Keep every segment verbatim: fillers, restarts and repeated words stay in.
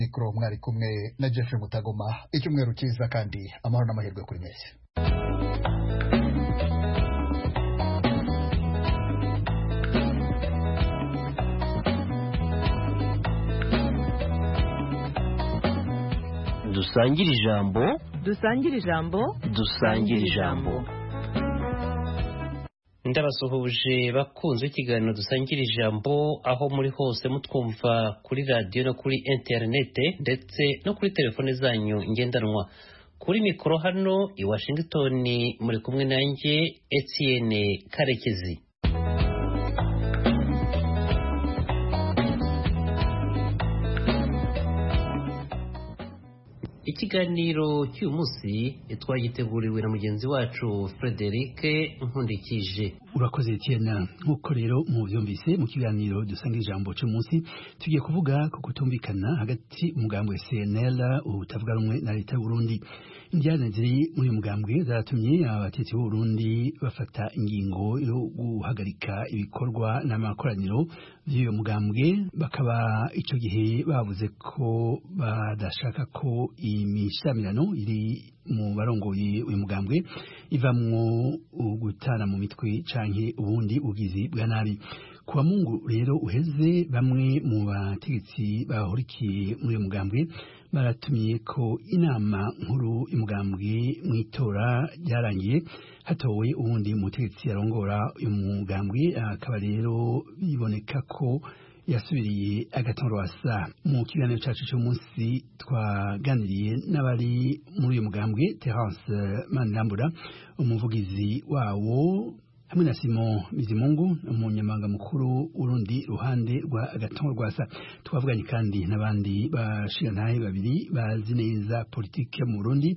mikoro mwari kumwe na Jeffrey Mutagoma. Icyumweru cyiza kandi amahoro n'amahirwe kuri mwese. Dusangire ijambo dusangire ijambo dusangire ijambo ndabasuhuje bakunze ikiganiro dusangira ijambo aho muri hose mutwumva kuri radio no kuri internet ndetse no kuri telefone zanyu ngendanwa. Kuri mikoro hano i Washington muri kumwe nanjye Etienne Karekezi. Ikiganiro cy'uyu munsi twagiteguriwe na mugenzi wacu Frederic Nkundikije. Urakoze Etienne. Nkuko rero mu byumvise mu kiganiro dusanga ijambo cy'uyu munsi tugiye kuvuga ku kutumvikana hagati umugambwe C N L utavuga rumwe na leta y'u Burundi. Indiana ziri muri mugambwe zaratumye abatetsi b'u Burundi bafata ingingo yo guhagarika ibikorwa n'amakoraniro by'uyu mugambwe, bakaba icyo gihe bavuze ko badashaka ko imishamirano iri mu barongoye uyu mugambwe ivamwo gutana mu mitwe canke ubundi ugizi bwa nabi. Kuwa Mungu rero uheze bamwe mu bategetsi bahurikiye muri uyu mugambwe baratumye ko inama nkuru y'umugambwe mwitora ryarangiye hatowe ubundi mutegetsi yarongora uyu mugambwe, akaba rero biboneka ko yasubiriye agatonrwasa. Mu kiganiro cyacu cy'umunsi twaganiriye n'abari muri uyu mugambwe, Terence Manirambura umuvugizi wawo hamwe na Simon Bizimungu umunyamabanga mukuru urundi ruhande rwa agatonrwasa. Twavuganye kandi n'abandi bashirantahe babiri bazi neza politike mu Burundi.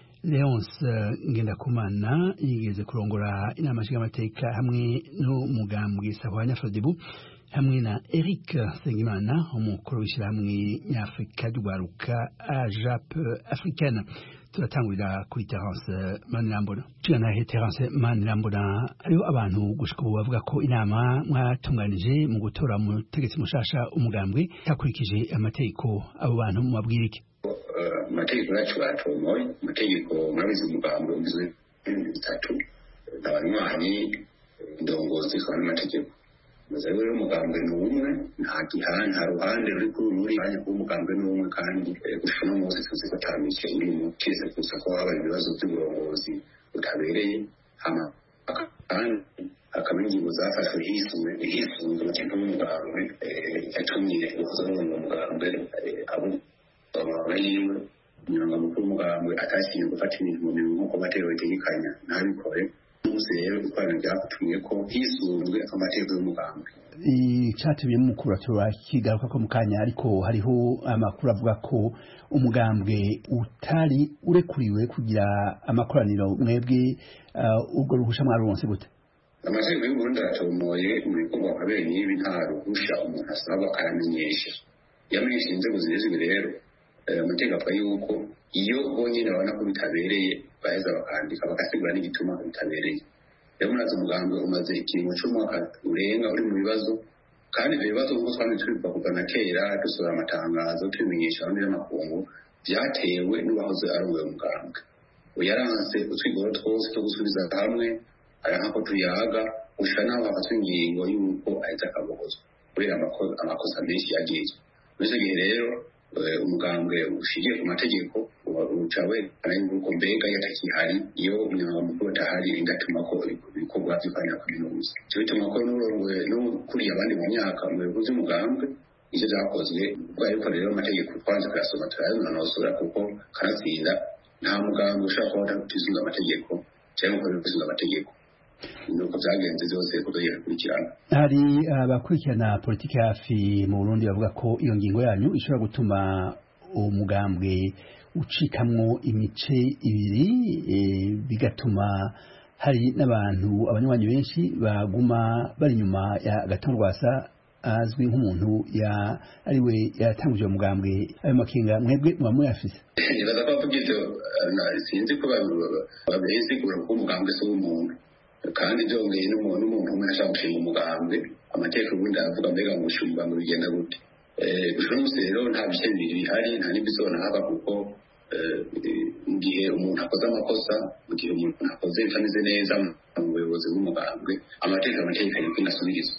Leonce Ngendakumana yigeze kurongora inama nshingamateka hamwe n'umugambwe Sahwanya Frodebu, hamwe na Eric Sengimana umukuru w'ishyirahamwe nyafurika ry'urwaruka AJAP Africaine. Turatangurira kuri Terence Manirambura. Tugana Terence Manirambura, hariho abantu gushika ubu bavuga ko inama mwatunganije mu gutora umutegetsi mushasha umugambwe yakurikije amategeko. Abo bantu mubabwira iki? Amategeko yacu batomoye, amategeko mwabize umugambwe ugizwe n'ibintu bitatu: abanywanyi, indongozi kandi amategeko. Maze rero umugambwe ni umwe, nta gihana, nta ruhande ruri kuri ruri kandi ko umugambwe ni umwe, kandi gushika no munsi tuzi ko tamishe ibintu cyese gusa ko haba ibibazo by'uburongozi butabereye hama kandi akamenya ingingo zafashwe hisuwe hisunze amategeko y'umugambwe yatumye gukozaho mu mugambwe abo abayiwe nyanga mukuru umugambwe atashyiriye gufata ibintu mu bintu nk'uko amategeko ategekanya ntabikore. Rero ikorana ryatumye ko hisunzwe amategeko y'umugambwe. Icyatumye mukuru turakigaruka ko mukanya, ariko hariho amakuru avuga ko umugambwe utari urekuriwe kugira amakoraniro. Mwebwe ubwo ruhusha mwaruronse gute? Amategeko y'u Burundi aratomoye mu bikorwa nka bene ibi, nta ruhusha umuntu asaba aramenyesha. Yamenyesha inzego zizwi rero amategeko avuga yuko iyo bonyine babona ko bitabereye baheza bakandika bagasigura n'igituma bitabereye. Rero muraza umugambwe umaze ikintu cy'umwaka urenga uri mu bibazo, kandi ibyo bibazo nk'uko twari twibuka kuva na kera dusohora amatangazo tubimenyesha abandi n'amakungu, byatewe n'uwahoze ari uwo mugambwe. Uyaranse utwigoro twose two gusubiza hamwe aranka ko tuyaga gushika naho hafatwa ingingo y'uko ahita akabogozwa kubera amakosa menshi yagizwe. Muri icyo gihe rero umugambwe ushingiye ku mategeko uca werekana yuko mbega yatakihari iyo umunyamabanga mukuru atahari ingatuma ko ibikorwa by'ukwanya kaminuza. Icyo bituma ko n'ukuriye abandi mu myaka mu bihugu by'umugambwe ivyo vyakozwe. Ubwo ariko rero amategeko twanze kuyasoma turayanonosora, kuko kanatsinda nta mugambwe ushobora kuba utisunga amategeko cyangwa ko utisunga amategeko. Nuko byagenze byose ko tugikurikirana. Hari abakurikirana politiki hafi mu Burundi bavuga ko iyo ngingo yanyu ishobora gutuma umugambwe ucikamwo imice ibiri, e, bigatuma hari n'abantu abanywanyi benshi baguma bari nyuma ya Gatonrwasa azwi nk'umuntu ya ariwe yatanguje umugambwe. Ayo makinga mwebwe muba muyafise? Nibaza ko tugite sinzi ko babisigura ko umugambwe se w'umuntu, kandi byongeye n'umuntu n'umuntu umwe ashaka gushinga umugambwe. Amategeko ubundi aravuga mbega ngo umushinga umugambwe bigenda gute? gushira umunsi rero nta bice bibiri bihari nta n'ibizona haba kuko mu gihe umuntu akoze amakosa mu gihe umuntu akoze bitameze neza mu buyobozi bw'umugambwe amategeko amategeko ariko inasubirizwa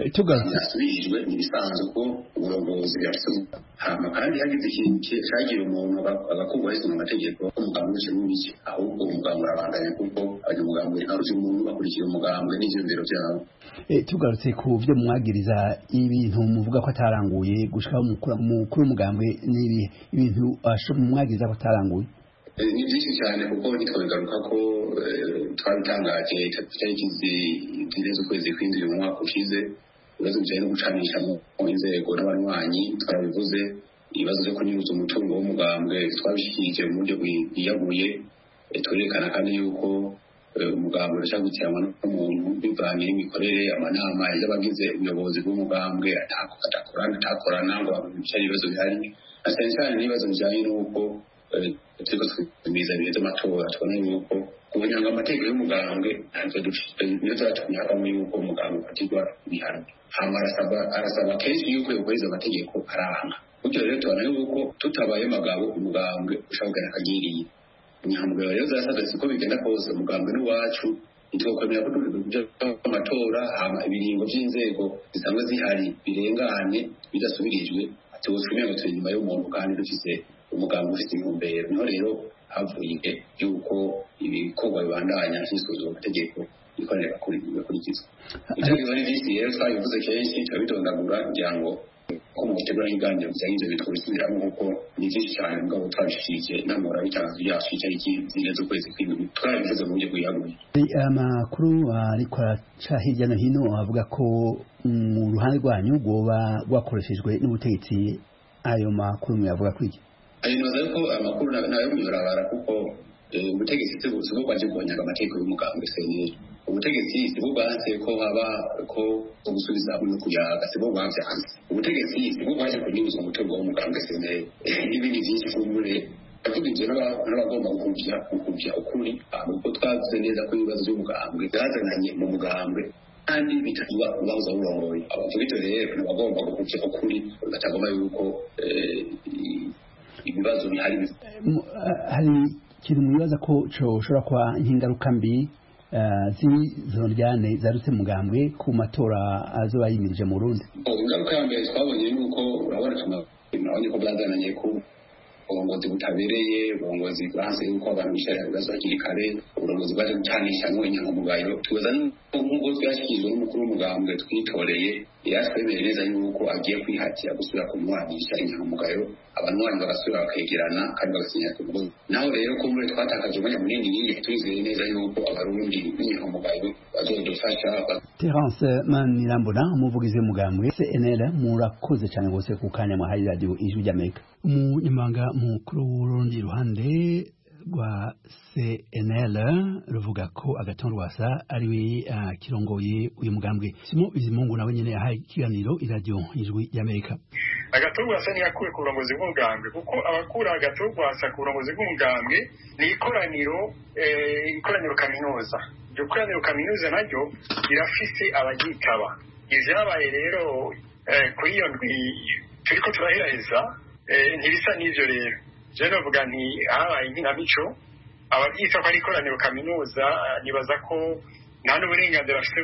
yasubijwe n'ibisanzwe ko uburongozi bwafite hama kandi hagize ikintu cyagira umuntu agakurwaho mu mategeko umugambwe uciye mu biki ahubwo umugambwe urabandanya kuko abanyamugambwe ntaruzi umuntu bakurikira umugambwe n'ivyumviro vyabo. Tugarutse ku byo mwagiriza ibintu muvuga ko ataranguye gushika umukuru w'umugambwe n'ibi ibintu mwagiriza ko ataranguye ni byinshi cyane kuko nitwabigaruka ko twabitangaje itariki zigeze ukwezi kw'indwi mu mwaka ushize ibibazo bijyanye no gucanisha mu inzego n'abanywanyi twarabivuze ibibazo byo kunyuruza umutungo w'umugambwe twabishikirije mu buryo bwiyaguye twerekana kandi yuko umugambwe urashaka gutiranwa n'umuntu bivanye n'imikorere amanama y'abagize ubuyobozi bw'umugambwe atakorana atakorana ngo bicare ibibazo bihari na cyane cyane n'ibibazo bijyanye n'uko turiko twimiza ibihe by'amatora tubona yuko kubunyanga amategeko y'umugambwe niyo zatumye havamo yuko umugambwe ufatirwa ibihano hama arasaba kenshi yuko yokweza amategeko arahana gutyo rero tubona yuko tutabaye magabo umugambwe ushobora kugana akagiriye nyambwe rero zasabwe siko bigenda kose umugambwe n'uwacu ntitwokwemera ko amatora hama ibiringo by'inzego zisanzwe zihari birengane bidasubirijwe tuwutumye ngo turi inyuma y'umuntu kandi dufise umugambwe ufite intumbero niho rero havuye yuko ibikorwa bibandanya hisuzwa amategeko ikorera kurikizwa icyo kibazo ni byinshi rero twabivuze kenshi turabitondagura kugira ngo ko mu gutegura ibiganiro bijyanye n'ibyo bitwo bisubiramo kuko ni byinshi cyane mugabo twabishyikiye namura bitangazo byacu itariki zine z'ukwezi kw'indwi twabivuze mu buryo bwiyaguye. Amakuru ariko araca hirya no hino avuga ko mu ruhande rwanyu rwoba rwakoreshejwe n'ubutegetsi ayo makuru muyavuga kuri iki? Ayo nibaza ko amakuru nayo muyorabara kuko ubutegetsi sibwo bwaje guhonyanga amategeko y'umugambwe C N L ubutegetsi sibwo bwanse ko haba ko gusubiza no kuyaga sibwo bwanse ubutegetsi sibwo bwaje kunyuza umutungo w'umugambwe C N L n'ibindi byinshi kumure avuga n'abagomba gukuvya gukuvya ukuri ahubwo twavuze neza ko ibibazo by'umugambwe byazananye mu mugambwe kandi bitatuba ubanza urongoye abavuga rero n'abagomba gukuvya ukuri batagomba yuko ibibazo bihari hari ikintu mwibaza ko coshobora kuba nk'ingaruka mbi z'izondyane zarutse mugambwe ku matora azoba yimirije mu Burundi? Ingaruka ya mbere twabonye nuko urabona tunabonye ko bwazananye ku uburongozi butabereye uburongozi bwanse yuko abantu bishara ibibazo hakiri kare uburongozi bwaje gucanishamwo inyangamugayo tubaza nk'ubwo twashyikirijwe n'umukuru w'umugambwe twitoreye yatwemereye neza yuko agiye kwihatira gusubira kumwanisha inyangamugayo abanywanyi bagasubira bakegerana kandi bagasinya ku mugozi naho rero ko muri twatakaje umwanya munini yiye twizeye neza yuko abarundi b'inyangamugayo bazodufasha. Terence Manirambona umuvugizi w'umugambwe C N L murakoze cyane gose ku kanya mwahaye radio Ijwi ry'Amerika. Umunyamabanga mukuru w'urundi ruhande rwa C N L ruvuga ko Agathon Rwasa ari we uh, kirongoye uyu mugambwe. Simo Bizimungu nawe nyene yahaye ikiganiro iradio Ijwi ry'Amerika. Agathon Rwasa ni yakuwe ku burongozi bw'umugambwe kuko abakura Agathon Rwasa ku burongozi bw'umugambwe ni ikoraniro eh, ikoraniro kaminuza. Iryo koraniro kaminuza naryo irafise abagitaba. Ivyabaye rero eh, kuri iyo ndwi turiko turaheraeza eh, ntibisa n'ivyo rero. Je navuga nti habaye inkinamico ababyita ko ari ikoraniro kaminuza nibaza ko nta n'uburenganzira bafite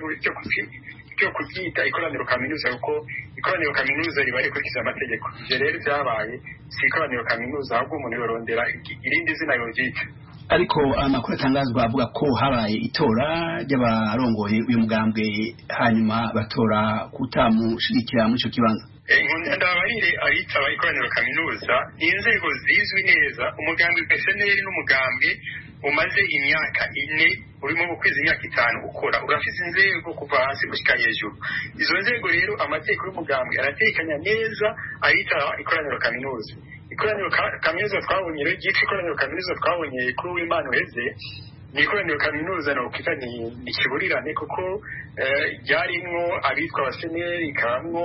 byo kuryita ikoraniro kaminuza kuko ikoraniro kaminuza riba rikurikiza amategeko. Ivyo rero vyabaye si ikoraniro kaminuza ahubwo umuntu yorondera irindi zina yoryita. Ariko amakuru atangazwa avuga ko habaye itora ry'abarongoye uyu mugambwe hanyuma batora kutamushigikira muri ico kibanza. Ndabarire abitaba ikoraniro kaminuza inzego zizwi neza umugambi P S N L n'umugambi umaze imyaka ine urimo ukwezi imyaka itanu ukora urafise inzego kuva hasi gushika hejuru. Izo nzego rero amategeko y'umugambi aratekanya neza abitaba ikoraniro kaminuza. Ikoraniro kaminuza twabonye rero gice ikoraniro kaminuza twabonye kuri w'Imana weze ni ikoraniro kaminuza no kwita ni ikiburirane kuko ryarimwo abitwa abaseneri ikabamwo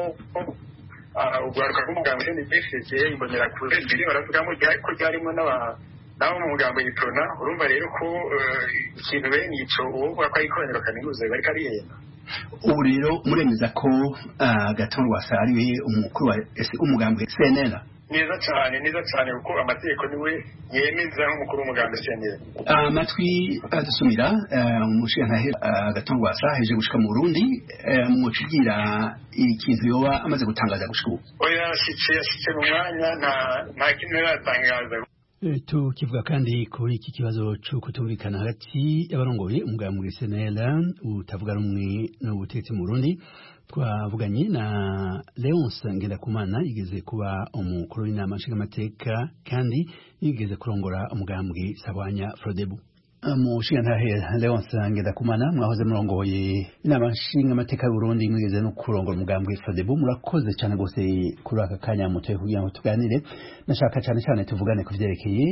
ugaruka k'umugambi N D F C imbonera kure mbere baravugamo ko ryarimo n'aba naho mu mugambo yiprona urumva rero ko ikintu bene ico uwo kwa ikoraniro kaminuza bari kariyenda. ubu rero muremeza ko Agathon Rwasa ari we umukuru wa umugambwe C N L? neza cyane neza cyane kuko amategeko niwe yemeza nk'umukuru w'umugambi C N L. amatwi adusumira umushingantahe Agathon Rwasa heje gushika mu Burundi mucigira ikintu yoba amaze gutangaza gushika ubu. oya yashitse yashitse mu mwanya nta nta kintu yaratangaza. tukivuga kandi kuri iki kibazo cyo kutumvikana hagati y'abarongoye umugambwe C N L utavuga rumwe n'ubutegetsi mu Burundi, twavuganye na Leonce Ngendakumana yigeze kuba umukuru w'inama nshingamateka kandi yigeze kurongora umugambwe Sahwanya Frodebu. Umushingantahe Leonce Ngendakumana mwahoze murongoye inama nshingamateka y'u Burundi, mwigeze no kurongora umugambwe Frodebu. Murakoze cyane gose kuri aka kanya mutoye kugira ngo tuganire. Nashaka cyane cyane tuvugane ku vyerekeye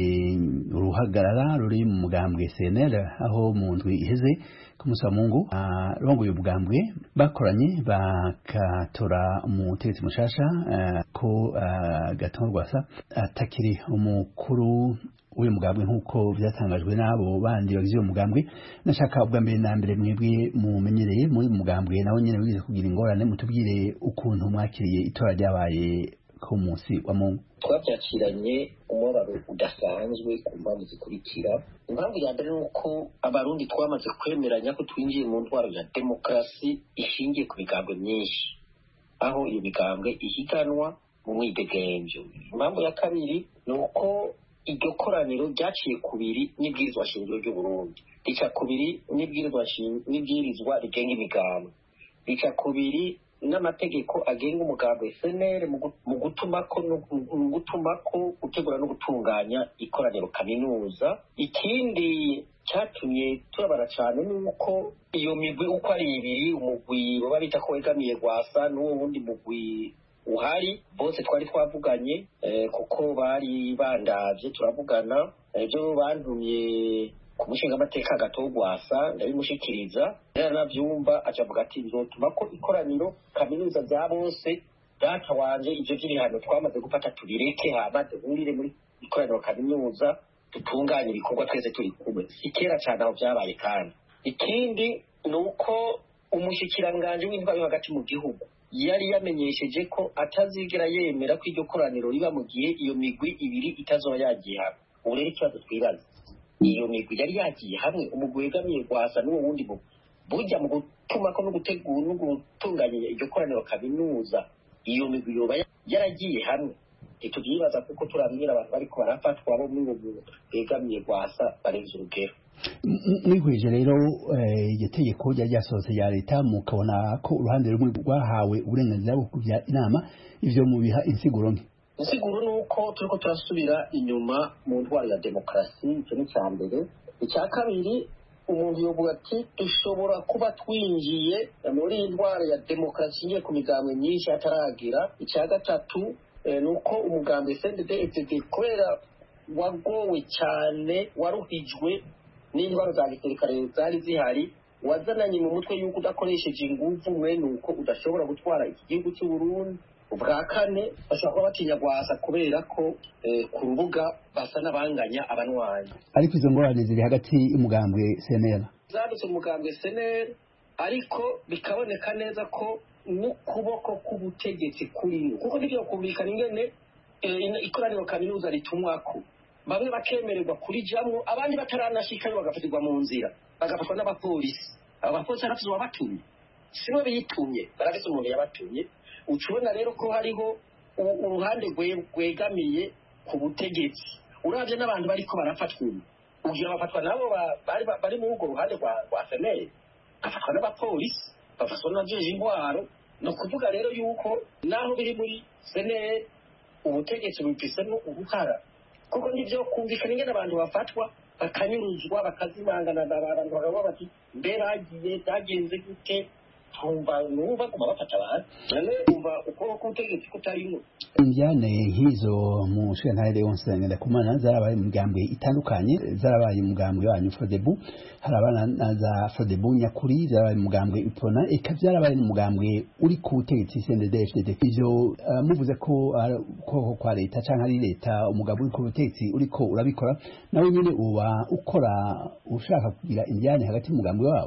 uruhagarara ruri mu mugambwe C N L, aho mu ndwi iheze ku munsi wa Mungu arongoye umugambwe bakoranye bakatora umutegetsi mushasha ko Agathon Rwasa atakiri umukuru uyu mugambwe nk'uko byatangajwe n'abo bandi bagize uyu mugambwe. Nashaka ubwa mbere na mbere mwebwe mumenyereye muri mugambwe nawe nyene wize kugira ingorane, mutubwire ukuntu mwakiriye itora ryabaye ku munsi wa Mungu. Twabyakiranye umubabaro udasanzwe ku mpamvu zikurikira. Impamvu ya mbere ni uko abarundi twamaze kwemeranya ko twinjiye mu ntwaro ya demokarasi ishingiye ku migambwe myinshi, aho iyo migambwe ihiganwa mu mwidegemvyo. Impamvu ya kabiri ni uko iryo koraniro ryaciye kubiri n'ibwirizwa shingiro ry'u Burundi, rica kubiri n'ibwirizwa n'ibwirizwa rigenga imigambwe, rica kubiri n'amategeko agenga umugambwe C N L mu gutumako mu gutumako gutegura no gutunganya ikoraniro kaminuza. Ikindi cyatumye turabara cyane nuko iyo migwi uko ari ibiri, umugwi baba bita ko wegamiye Rwasa n'uwo wundi mugwi uhari, bose twari twavuganye eh, kuko bari bandavye turavugana. Ibyo bantumye ku mushinga amateka Agathon Rwasa ndabimushikiriza, rero navyumva acavuga ati nzotuma ko ikoraniro kaminuza bya bose data wanje ivyo vy'ibihano twamaze gufata tubireke, hama duhurire muri ikoraniro kaminuza dutunganye ibikorwa twese turi kumwe. Ikera cyane aho byabaye. Kandi ikindi nuko umushikiranganje w'intwaro hagati mu gihugu yari yamenyesheje ko atazigera yemera ko iryo koraniro riba mu gihe iyo migwi ibiri itazoba yagiye hamwe. Ubu rero ikibazo twibaza, iyo migwi yari yagiye hamwe, umugwi wegamiye Rwasa n'uwo wundi mu burya mu gutumako no gutegura no gutunganya iryo koraniro kaminuza, iyo migwi yoba yaragiye hamwe. Tuvyibaza kuko turabwira abantu bariko barafatwa bo muri ubu wegamiye Rwasa barenze urugero. Mwihweje rero iryo tegeko ryari ryasohotse ya leta, mukabona ko uruhande rumwe rwahawe uburenganzira bwo kujya inama, ivyo mubiha insiguro nke? Insiguro nuko turiko turasubira inyuma mu ntwaro ya demokarasi, icyo ni cya mbere. Icya kabiri, umuntu yovuga ati dushobora kuba twinjiye muri iyi ntwaro ya demokarasi ngiye ku migambwe myinshi ataragira. Icya gatatu nuko umugambwe C N D D F D D kubera wagowe cyane, waruhijwe n'indwara za gisirikare zari zihari, wazananye mu mutwe yuko udakoresheje ingufu mwene uko udashobora gutwara iki gihugu cy'u Burundi. Ubwa kane bashobora kuba batinya Rwasa kubera ko ku rubuga basa n'abanganya abanwanyi. Ariko izo ngorane ziri hagati y'umugambwe C N L zadutse umugambwe C N L, ariko bikaboneka neza ko n'ukuboko k'ubutegetsi kuri kuko nivyo kumvikana ingene ikoraniro kaminuza ritumwako, bamwe bakemererwa kuri jamwo, abandi bataranashikayo bagafatirwa mu nzira, bagafatwa n'abapolisi. Abapolisi arafise uwabatumye, siwe bitumye, barafise umuntu yabatumye. Ucubona rero ko hariho uruhande rwegamiye ku butegetsi. Uravye n'abantu bariko barafatwa, ugira bafatwa nabo bari bari mu rugo ruhande rwa C N L, bafatwa n'abapolisi, bafatwa n'abajeje intwaro. No kuvuga rero yuko naho biri muri C N L ubutegetsi bufisemo uruhara, kuko nivyo kumvikana ingene abantu bafatwa bakanyuruzwa bakazimangana, abantu bakavuga bati mbe bagiye byagenze gute, tumva numva kuma bafata abantu none umva uko kutegetse kutarimo. Injyane nk'izo mu shentare Leonce Ngendakumana zarabaye mu migambwe itandukanye, zarabaye mu mugambwe wanyu Frodebu, harabana na za Frodebu nyakuri, zarabaye mu mugambwe Ipona, eka byarabaye mu mugambwe uri ku butegetsi C N D D F D D. Ivyo uh, muvuze ko ko kwa leta canke ari leta umugabo uri ku butegetsi uriko urabikora, nawe nyine uba ukora ushaka kugira injyane hagati mu mugambwe wabo.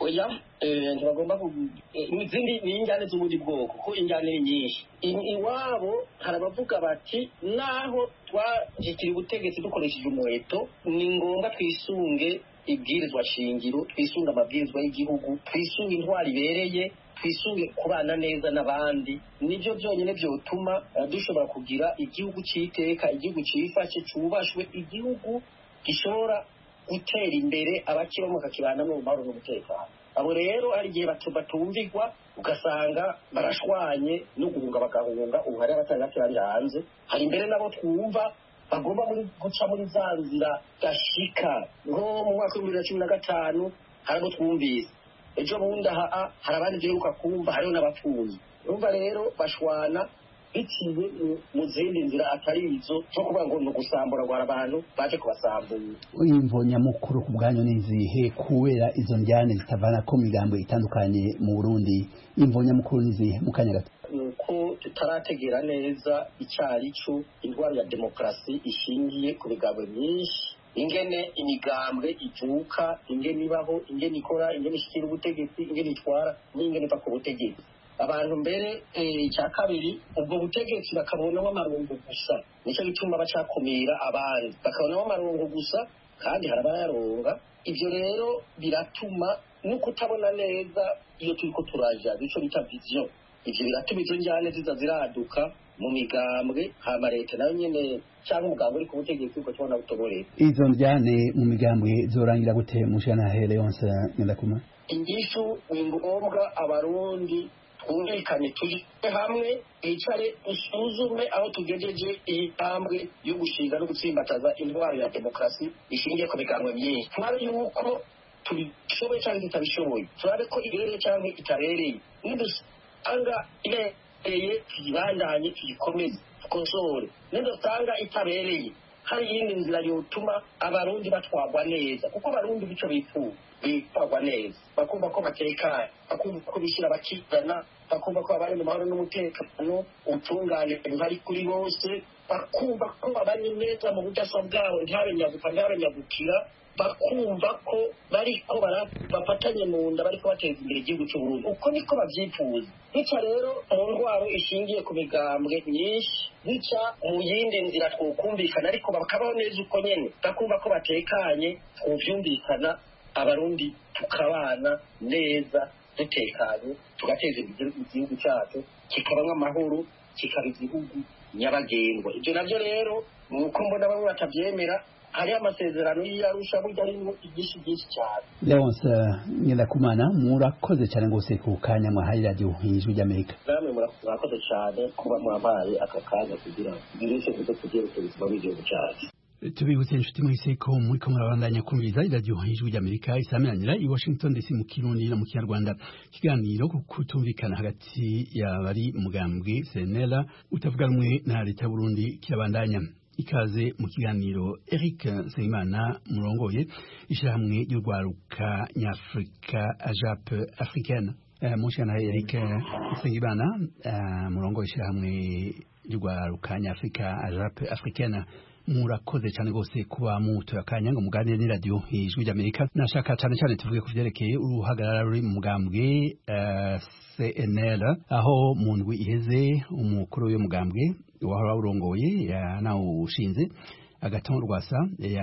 oya ntibagomba izindi ni injyane z'ubundi bwoko kuko injyane ni nyinshi iwabo hari abavuga bati naho twashyikira ubutegetsi dukoresheje umuheto ni ngombwa twisunge ibwirizwa shingiro twisunge amabwirizwa y'igihugu twisunge intwari ibereye twisunge kubana neza n'abandi nibyo byonyine byotuma dushobora kugira igihugu cy'iteka igihugu cyifashe cyubashwe igihugu gishobora gutera imbere abakibamo kakibana mu mahoro n'umutekano abo rero hari igihe batumvirwa ugasanga barashwanye no guhunga bagahunga ubu hari abatandatu bari hanze hari imbere nabo twumva bagomba muri guca muri za nzira gashika nko mu mwaka w'ibihumbi bibiri na cumi na gatanu hari abo twumvise ejo bundi aha hari abandi duheruka kumva hariho n'abapfuye urumva rero bashwana biciye mu zindi nzira atari izo zo kuvuga ngo ni ugusambura ngo hari abantu baje kubasambura imvo nyamukuru ku bwanyu ni izihe kubera izo njyane zitavana ko migambo itandukanye mu Burundi imvo nyamukuru ni izihe mu kanya gato nuko tutarategera neza icari cyo indwara ya demokarasi ishingiye ku migambo myinshi ingene imigambwe ivuka ingene ibaho ingene ikora ingene ishikira ubutegetsi ingene itwara n'ingene iva ku butegetsi abantu mbere icya kabiri ubwo butegetsi bakabonamo amarongo gusa nicyo gituma bacakumira abandi bakabonamo amarongo gusa kandi hari abayaronga ibyo rero biratuma no kutabona neza iyo turiko turaja nicyo bita vision ibyo biratuma izo njyane ziza ziraduka mu migambwe hama leta nayo nyene cyangwa umugambwe uri ku butegetsi uko tubona butoboreye izo njyane mu migambwe zorangira gute mushana Leonce Ngendakuma ingishu ni ngombwa abarundi twumvikane turi hamwe icare usuzume aho tugejeje iyi ntambwe yo gushinga no gutsimbataza indwara ya demokarasi ishingiye ku migambwe myinshi turabe yuko tubishoboye cyangwa tutabishoboye turabe ko ibereye cyangwa itabereye nidusanga ibereye tuyibandanye tuyikomeze tukosore nidusanga itabereye hari iyindi nzira yotuma abarundi batwagwa neza kuko abarundi bico bifuza bitwagwa neza bakumva ko batekanye bakumva ko bishyira bakizana bakumva ko abari mu mahoro n'umutekano utungane bari kuri bose bakumva ko babanye neza mu budasa bwabo ntihabe nyaguka ntihabe nyagukira bakumva ko bariko bafatanye mu nda bariko bateza imbere igihugu cy'uburundi uko niko babyifuza bica rero mu ndwaro ishingiye ku migambwe myinshi bica mu yindi nzira twokumvikana ariko bakabaho neza uko nyene bakumva ko batekanye twovyumvikana abarundi tukabana neza dutekanye tugateza igihugu cyacu kikabamwo amahoro kikaba igihugu nyabagendwa ibyo navyo rero nuko mbona bamwe batavyemera hari amasezerano y'Arusha burya arimo igishi byinshi cyane Leonce Ngendakumana murakoze cyane gose ku kanya mwahaye radio Ijwi ry'Amerika namwe murakoze cyane kuba mwabaye aka kanya kugira ngo kuzo kugera ubuzima bw'igihugu cyacu tubibutse inshuti mwese ko muri ko murabandanya kumviriza radio Ijwi ry'Amerika isameranira i Washington D C mu Kirundi no mu Kinyarwanda kiganiro kutumvikana hagati y'abari mugambwe C N L utavuga rumwe na leta y'u Burundi kirabandanya ikaze mu kiganiro Eric Nsengimana murongoye ishyirahamwe ry'urwaruka nyafrika AJAP africaine uh, mushana Eric Nsengimana uh, murongoye ishyirahamwe ry'urwaruka nyafrika AJAP africaine murakoze cyane gose kuba mutoya kanya ngo muganire ni radio Ijwi ry'Amerika nashaka cyane cyane tuvuge ku vyerekeye uruhagarara ruri mu mugambwe uh, C N L aho mu ndwi iheze umukuru w'uyu mugambwe wahora urongoye yanawushinze Agathon Rwasa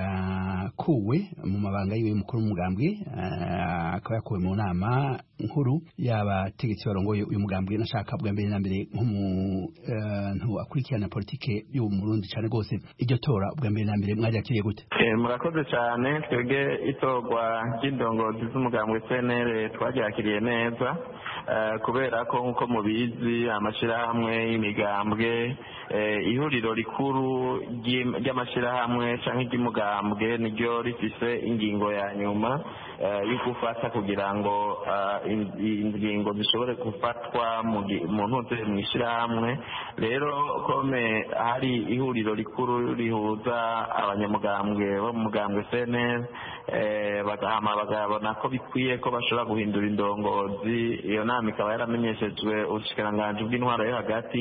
yakuwe mu mabanga yiwe mukuru w'umugambwe akaba yakuwe mu nama nkuru y'abategetsi barongoye uyu mugambwe nashaka bwa mbere na mbere nk'umuntu akurikirana politike y'u Burundi cyane gose iryo tora bwa mbere na mbere mwaryakiriye gute murakoze cyane twebwe itorwa ry'indongozi z'umugambwe C N L twaryakiriye neza kubera ko nk'uko mubizi amashirahamwe y'imigambwe ihuriro rikuru ry'amashirahamwe canke ry'umugambwe niryo rifise ingingo ya nyuma yo gufata kugira ngo ingingo zishobore gufatwa mu ntuze mw'ishirahamwe rero kome hari ihuriro rikuru rihuza abanyamugambwe bo mu mugambwe C N L bagahama bagabona ko bikwiye ko bashobora guhindura indongozi iyo nama ikaba yaramenyeshejwe ubushikiranganji bw'intwaro yo hagati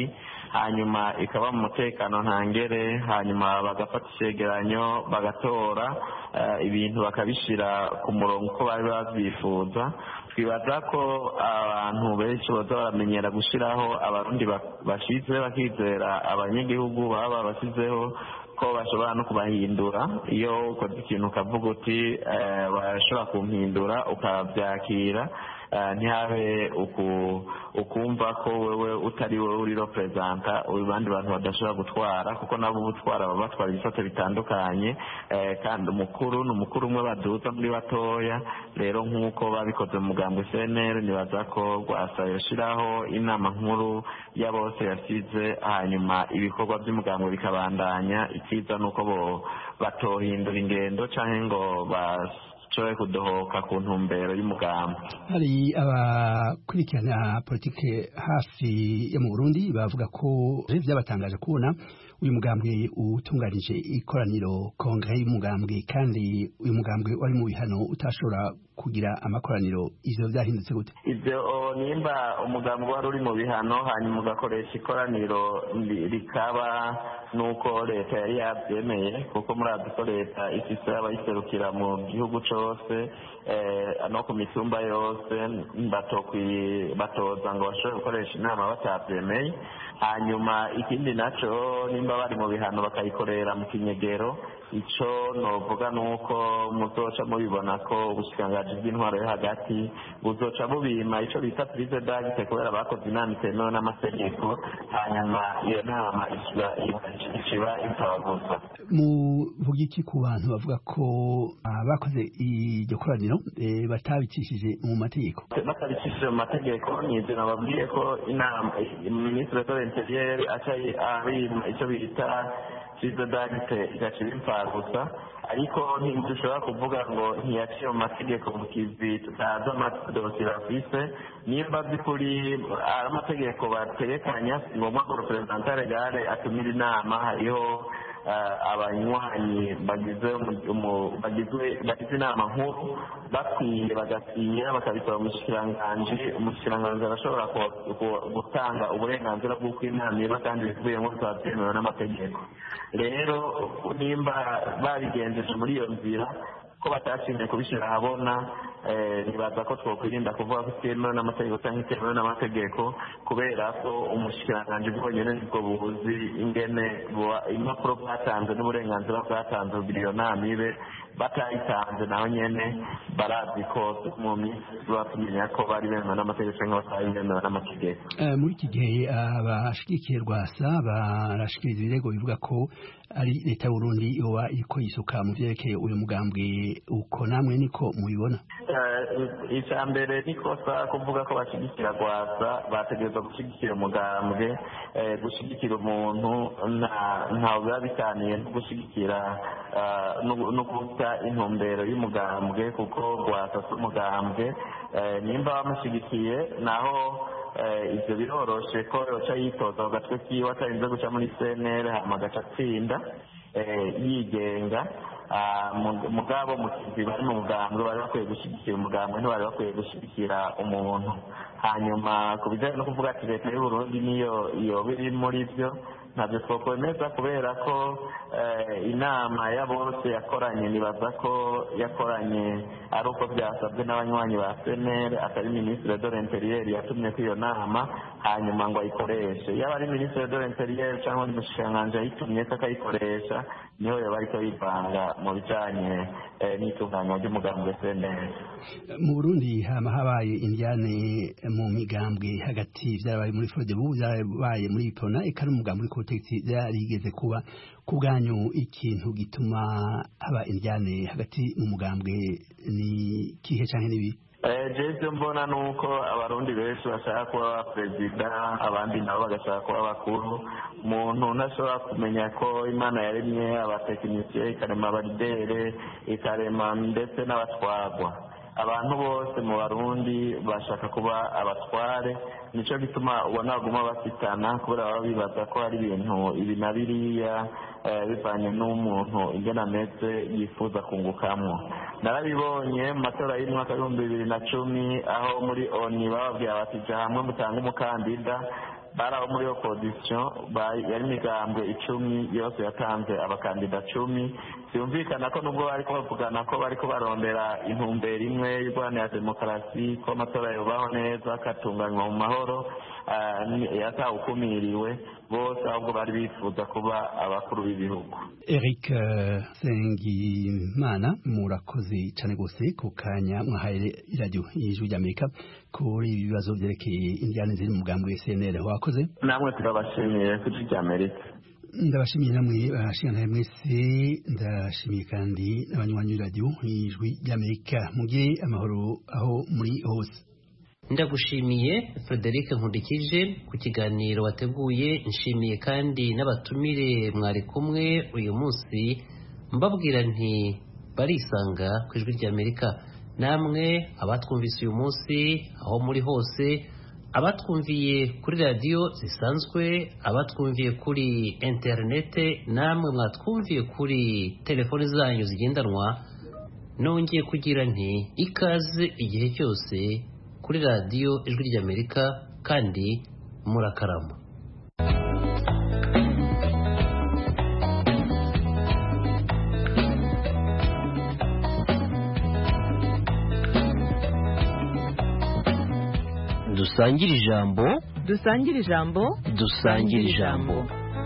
hanyuma ikaba mu mutekano ntangere, hanyuma bagafata icegeranyo bagatora ibintu bakabishira ku murongo uko bari babyifuza. twibaza ko abantu benshi baza baramenyera gushyiraho abarundi bashize bakizera abanyagihugu baba babashyizeho ko bashobora no kubahindura. Iyo ukoze ikintu ukavuga uti bashobora kumpindura ukabyakira, ntihabe ukumva ko wewe utari wowe uri representa abandi bantu badashobora gutwara, kuko nabo ubutwara baba batwara ibisate bitandukanye, kandi umukuru ni umukuru umwe baduza muri batoya. Rero nk'uko babikoze mu mugambi C N L, nibaza ko Rwasa yoshiraho inama nkuru ya bose yasize, hanyuma ibikorwa by'umugambi bikabandanya. Ikiza nuko bo batohindura ingendo canke ngo bashobore kudohoka ku ntumbero y'umugambi. Hari abakurikirana politike hafi yo mu Burundi bavuga ko vyabatangaje kubona uyu mugambwe utunganije ikoraniro kongere y'umugambwe, kandi uyu mugambwe wari mu bihano utashobora kugira amakoraniro. Ivyo vyahindutse gute? Ivyo nimba umugambwe wari uri mu bihano hanyuma ugakoresha ikoraniro rikaba nuko leta yari yabyemeye, kuko murazi ko leta ifise abayiserukira mu gihugu cose no ku mitumba yose, batoza ngo bashobore gukoresha inama batabyemeye. Hanyuma ikindi naco nimba bari mu bihano bakayikorera mu kinyegero, ico novuga nuko muzoca mubibona ko ubushikiranganji bw'intwaro yo hagati buzoca bubima ico bita prise d'acte, kubera bakoze inama itemewe n'amategeko, hanyuma iyo nama ikiba imfabusa. Muvuga iki ku bantu bavuga ko bakoze iryo koraniro batabicishije mu mategeko? Batabicishije mu mategeko, nivyo nababwiye ko inama ministre de l'Intérieur aca abima ico bita prise d'acte igaciba imfabusa, ariko ntidushobora kuvuga ngo ntiyaciye mu mategeko mu kivi tutazi amadosiye bafise. Nimba by'ukuri amategeko bategekanya, si ngombwa ko representa legale atumira inama. Hariho abanywanyi bagize bagize inama nkuru bakwiye bagasinya bakabisaba umushikiranganji. Umushikiranganji arashobora gutanga uburenganzira bw'uko inama iba, kandi bikubiyemo bikaba byemewe n'amategeko. Rero nimba babigenjeje muri iyo nzira ko batashimye kubishyira ahabona, nibaza ko twokwirinda kuvuga ko itemewe n'amategeko cyangwa itemewe n'amategeko, kubera ko umushikiranganji bwonyene nibwo buzi ingene impapuro bwatanze n'uburenganzira bwatanze kugira iyo nama ibe. Batayitanze naho nyene barazi ko mu minsi batumenya ko bari bemewe n'amategeko cyangwa batari bemewe n'amategeko. Muri iki gihe abashigikiye Rwasa barashikiriza ibirego bivuga ko ari leta y'Uburundi yoba iriko yisuka mu vyerekeye uyu mugambwe. Uko namwe niko mubibona? Icya mbere nikosa kuvuga ko bashigikira Rwasa, bategerezwa gushigikira umugambwe. Gushigikira umuntu ntawe biba bitaniye no gushigikira no guta intumbero y'umugambwe, kuko Rwasa si umugambwe. Nimba bamushigikiye naho ivyo biroroshe ko yoca yitoza ku gatwe kiwe atarinze guca muri C N L hama agaca atsinda yigenga. Mugabo mu kizi bari mu mugambwe bari bakwiye gushyigikira umugambwe, ntibari bakwiye gushyigikira umuntu. Hanyuma ku bijyanye no kuvuga ati leta y'Uburundi niyo yoba iri muri byo, ntabyo twakwemeza, kubera ko inama ya bose yakoranye, nibaza ko yakoranye ari uko byasabwe n'abanywanyi ba C N L, atari ministre de l'Intérieur yatumye ko iyo nama hanyuma ngo ayikoreshe. Yaba ari ministre de l'Intérieur cyangwa umushikiranganji ayitumye ko akayikoresha, niho yoba ariko yivanga mu bijanye n'itunganywa ry'umugambwe C N L. Mu Burundi hama habaye indyane mu migambwe hagati, vyarabaye muri Frodebu, vyarabaye muri Ipona, eka n'umugambi uri ku butegetsi vyarigeze kuba. Ku bwanyu ikintu gituma haba indyane hagati mu mugambwe ni kihe canke nibi? Jeje mbona nuko abarundi benshi bashaka kuba perezida, abandi nabo bagashaka kuba bakuru. Umuntu ntashobora kumenya ko Imana yaremye abatekinisiye, ikarema abaridere, ikarema ndetse n'abatwarwa. Abantu bose mu Barundi bashaka kuba abatware, nico gituma ubona baguma basitana, kubera baba bibaza ko hari ibintu ibi na biriya bivanye n'umuntu ingene ameze yifuza kungukamwo. Narabibonye mu matora y'umwaka w'ibihumbi bibiri na cumi, aho muri oni bababwira bati ja hamwe mutange umukandida, bari abo muri opposition yari imigambwe icumi yose yatanze abakandida cumi byumvikana ko nubwo bariko bavugana ko bariko barondera intumbero imwe y'urwanira demokarasi ko amatora yobaho neza akatunganywa mu mahoro yatawukumiriwe bose ahubwo bari bifuza kuba abakuru b'ibihugu. Eric Sengimana murakoze cyane gose ku kanya mwahaye radio y'ijwi ry'Amerika kuri ibibazo byerekeye indiane ziri mu mugambwe wa S N L. Wakoze namwe turabashimiye ku ijwi ry'Amerika. Ndabashimiye namwe bashingana mwese, ndashimiye kandi n'abanywanyi radio y'ijwi ry'Amerika. Mugire amahoro aho muri hose. Ndagushimiye Frederic Nkundikije ku kiganiro wateguye, nshimiye kandi n'abatumire mwari kumwe uyu munsi, mbabwira nti barisanga ku ijwi ry'Amerika. Namwe abatwumvise uyu munsi aho muri hose, abatwumviye kuri radio zisanzwe, abatwumviye kuri interinete, namwe mwatwumviye kuri telefoni zanyu zigendanwa, nongeye kugira nti ikaze igihe cyose kuri radio ijwi ry'Amerika kandi murakarama. Dusangire ijambo, dusangire ijambo, dusangire ijambo.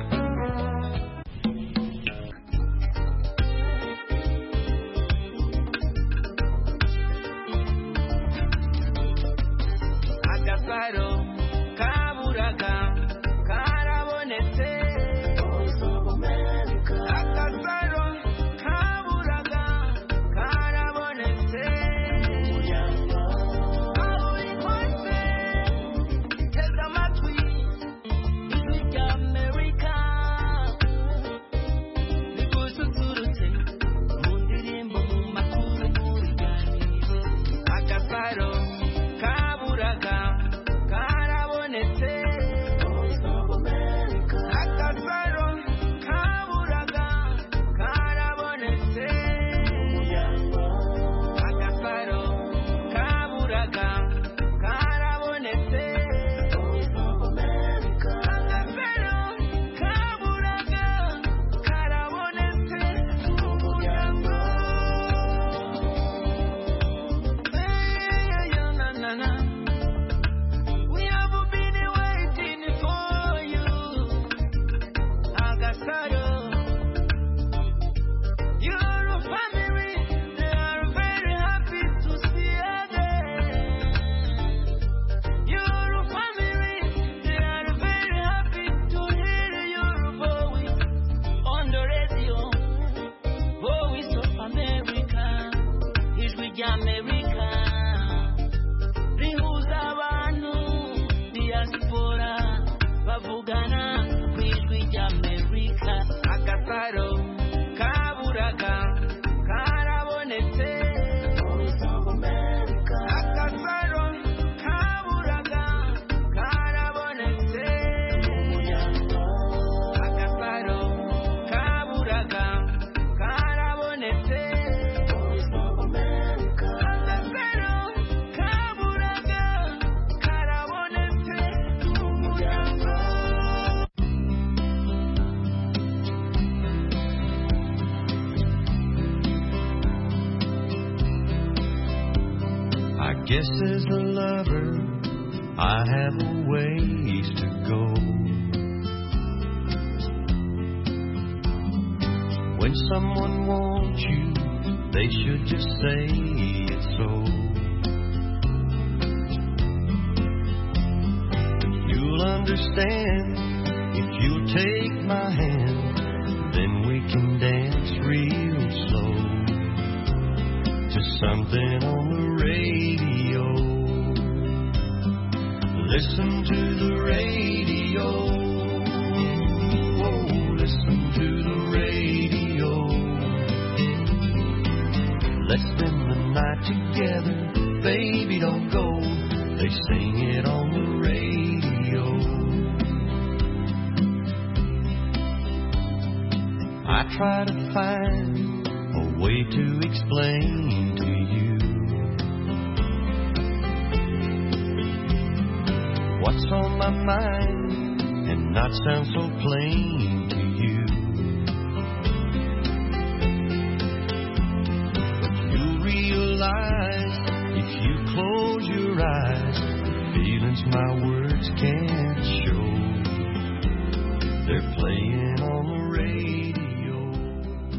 Guess as a lover, I have a ways to go. When someone wants you, they should just say it so. You'll understand if you'll take my hand, then we can dance real slow to something on the radio. Listen to the radio. Oh, listen to the radio. Let's spend the night together. Baby, don't go. They sing it on the radio. I try to find a way to explain to you what's on my mind. not sound so plain to you. But you'll realize if you close your eyes, the feelings my words can't